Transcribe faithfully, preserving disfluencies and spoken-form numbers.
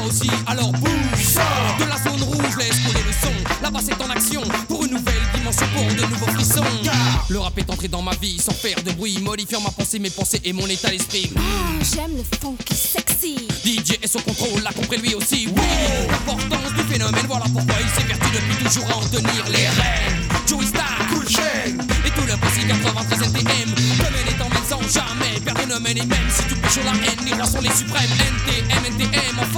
aussi, alors bouge. De la zone rouge, laisse couler le son. Là-bas c'est en action, pour une nouvelle dimension, pour de nouveaux frissons. Le rap est entré dans ma vie sans faire de bruit, modifiant ma pensée, mes pensées et mon état d'esprit. Mmh, j'aime le funky sexy. D J est son contrôle, l'a compris lui aussi, oui. L'importance du phénomène, voilà pourquoi il s'évertue depuis toujours à en tenir les rênes. Joey Star, Cool Chain et tout le précis quatre-vingt-treize N T M. Domaine est en même sans jamais perdre le domaine, et même si tu pêches la haine, les rois sont les suprêmes. N T M, N T M, en